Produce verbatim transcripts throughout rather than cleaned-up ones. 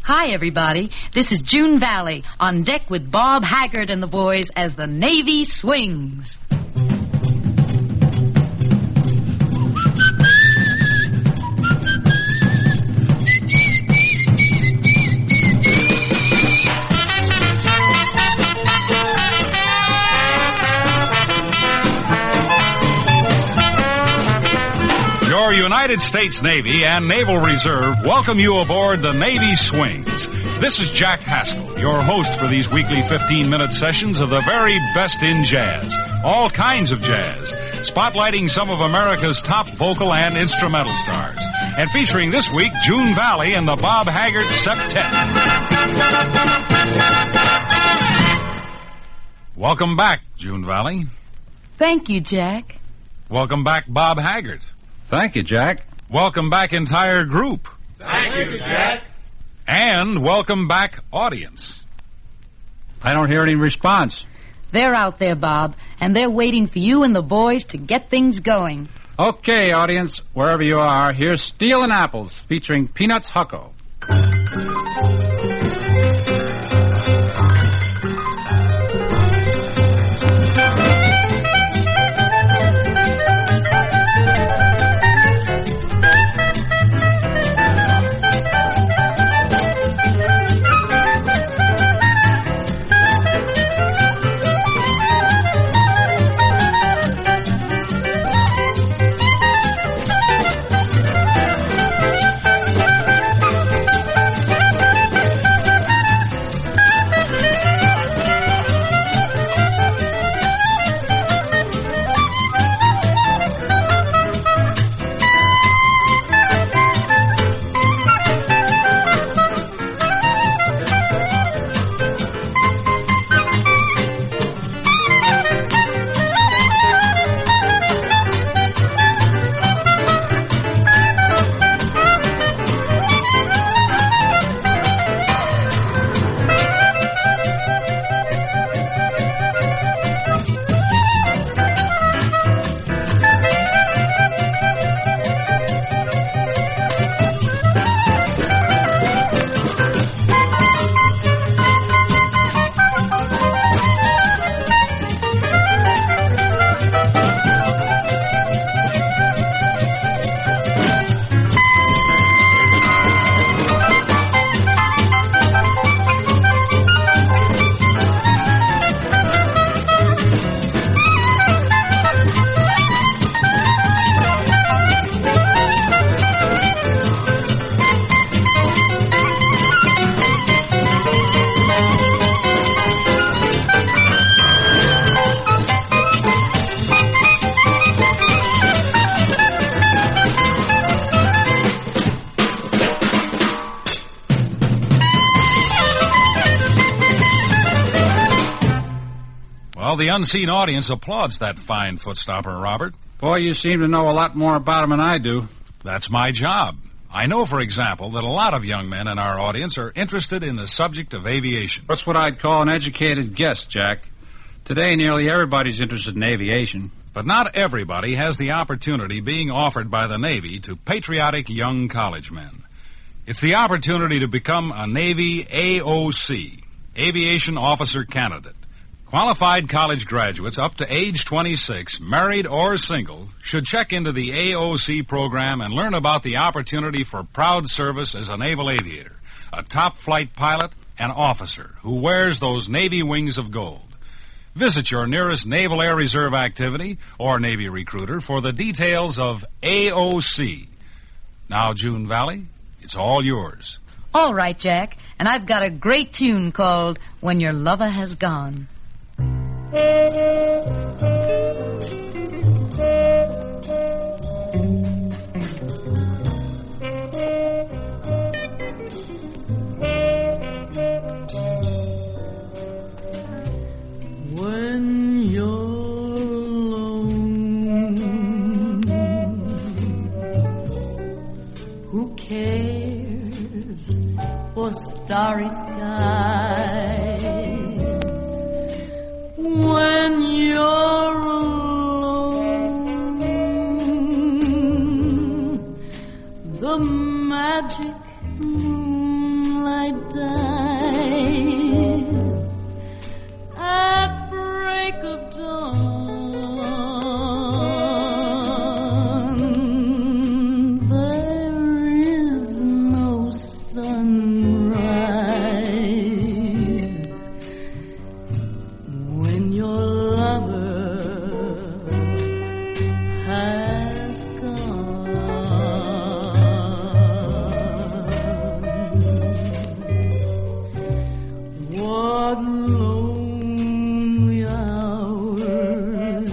Hi, everybody. This is June Valley, on deck with Bob Haggart and the boys as the Navy swings. Your United States Navy and Naval Reserve welcome you aboard the Navy Swings. This is Jack Haskell, your host for these weekly fifteen-minute sessions of the very best in jazz. All kinds of jazz, spotlighting some of America's top vocal and instrumental stars. And featuring this week, June Valley and the Bob Haggart Septet. Welcome back, June Valley. Thank you, Jack. Welcome back, Bob Haggart. Thank you, Jack. Welcome back, entire group. Thank you, Jack. And welcome back, audience. I don't hear any response. They're out there, Bob, and they're waiting for you and the boys to get things going. Okay, audience, wherever you are, here's Steel and Apples featuring Peanuts Hucko. Well, the unseen audience applauds that fine footstopper, Robert. Boy, you seem to know a lot more about him than I do. That's my job. I know, for example, that a lot of young men in our audience are interested in the subject of aviation. That's what I'd call an educated guess, Jack. Today, nearly everybody's interested in aviation. But not everybody has the opportunity being offered by the Navy to patriotic young college men. It's the opportunity to become a Navy A O C, Aviation Officer Candidate. Qualified college graduates up to age twenty-six, married or single, should check into the A O C program and learn about the opportunity for proud service as a naval aviator, a top flight pilot, and officer who wears those Navy wings of gold. Visit your nearest Naval Air Reserve activity or Navy recruiter for the details of A O C. Now, June Valley, it's all yours. All right, Jack, and I've got a great tune called When Your Lover Has Gone. When you're alone, who cares for starry skies? When you're alone, the magic moonlight dies at break of dawn. There is no sunrise when your lover has gone. What lonely hours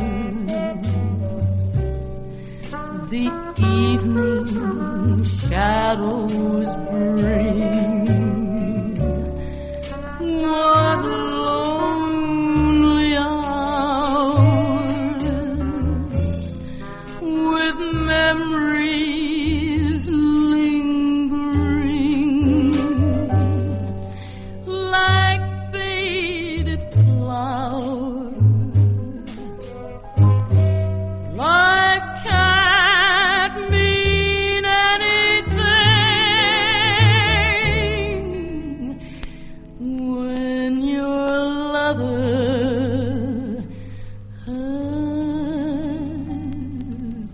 the evening shadows bring. What lonely hours with memories lingering like faded flowers. Life can't mean anything when your lover has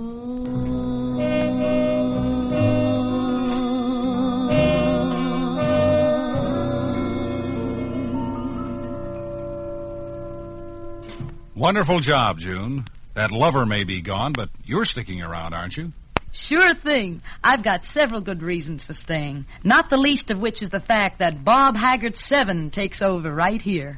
gone. Wonderful job, June. That lover may be gone, but you're sticking around, aren't you? Sure thing. I've got several good reasons for staying, not the least of which is the fact that Bob Haggard seven takes over right here.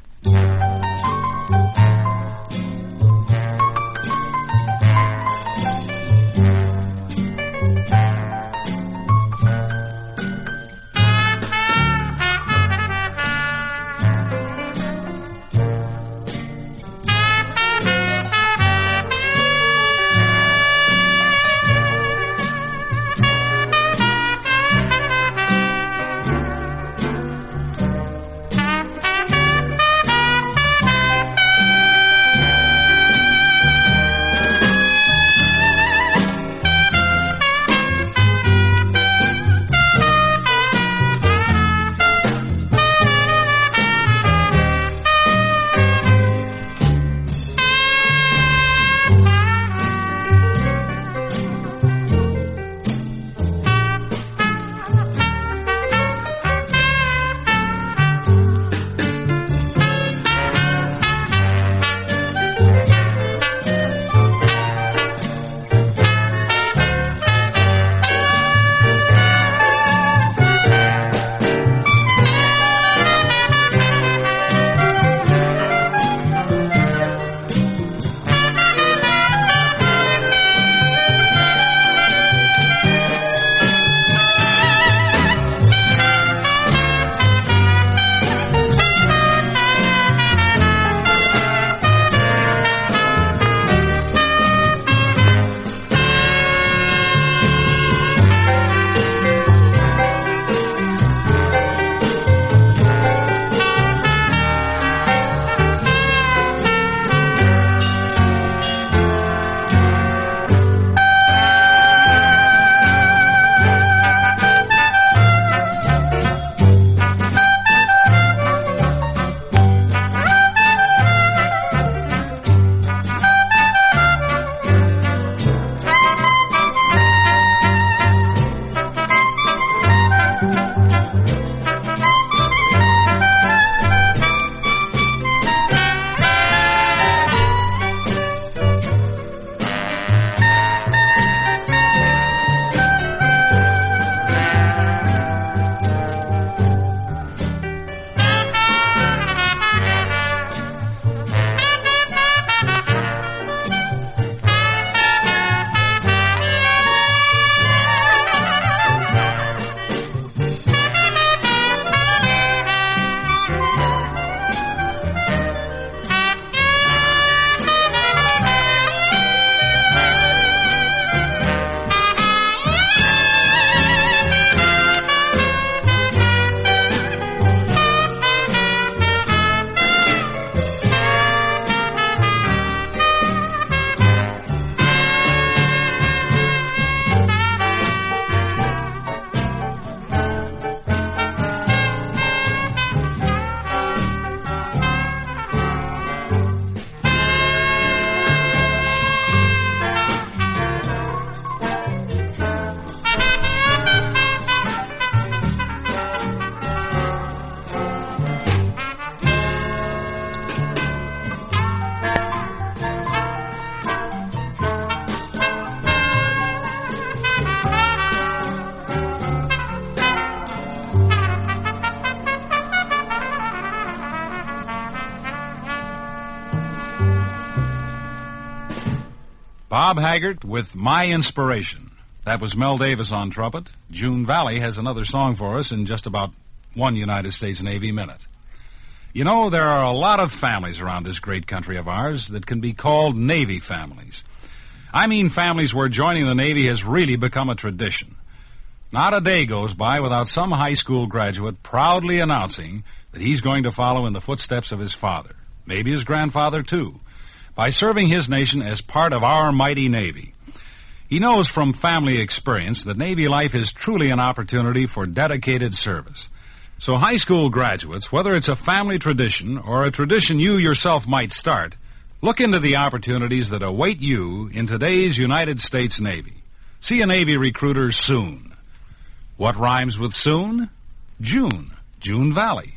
Bob Haggart with My Inspiration. That was Mel Davis on trumpet. June Valley has another song for us in just about one United States Navy minute. You know, there are a lot of families around this great country of ours that can be called Navy families. I mean families where joining the Navy has really become a tradition. Not a day goes by without some high school graduate proudly announcing that he's going to follow in the footsteps of his father, maybe his grandfather too, by serving his nation as part of our mighty Navy. He knows from family experience that Navy life is truly an opportunity for dedicated service. So high school graduates, whether it's a family tradition or a tradition you yourself might start, look into the opportunities that await you in today's United States Navy. See a Navy recruiter soon. What rhymes with soon? June. June Valley.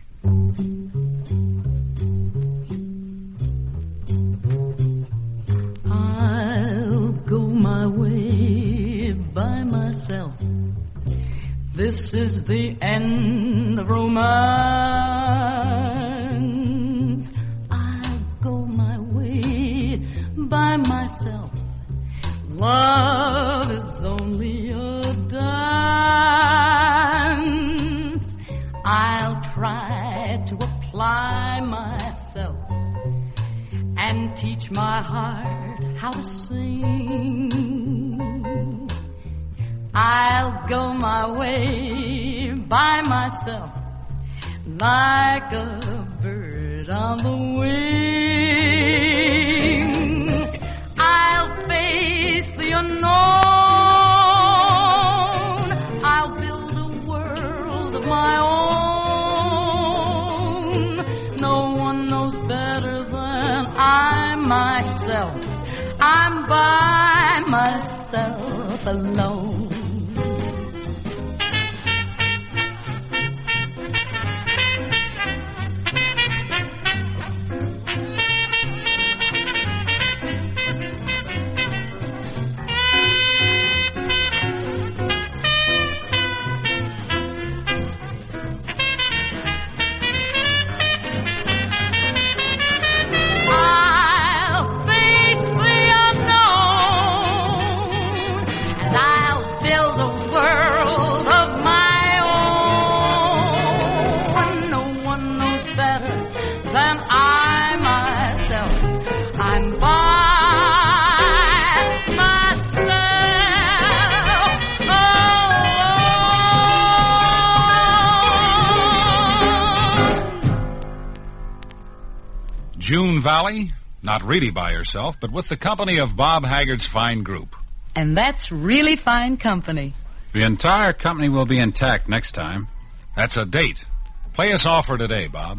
I'll go my way by myself. This is the end of romance. I'll go my way by myself. Love is only a dance. I'll try to apply myself and teach my heart how to sing. I'll go my way by myself like a bird on the wing. I'll face the unknown. I'll build a world of my own. No one knows better than I myself. I'm by myself alone. June Valley, not really by herself, but with the company of Bob Haggart's fine group. And that's really fine company. The entire company will be intact next time. That's a date. Play us off for today, Bob.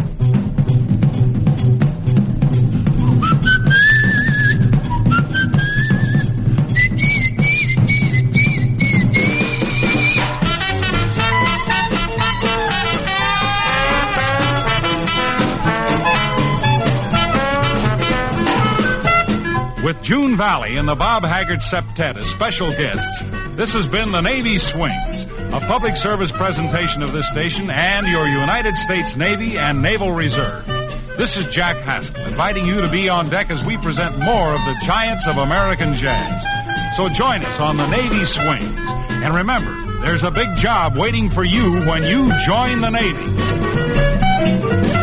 With June Valley and the Bob Haggart Septet as special guests, this has been the Navy Swings, a public service presentation of this station and your United States Navy and Naval Reserve. This is Jack Haskell, inviting you to be on deck as we present more of the giants of American jazz. So join us on the Navy Swings. And remember, there's a big job waiting for you when you join the Navy.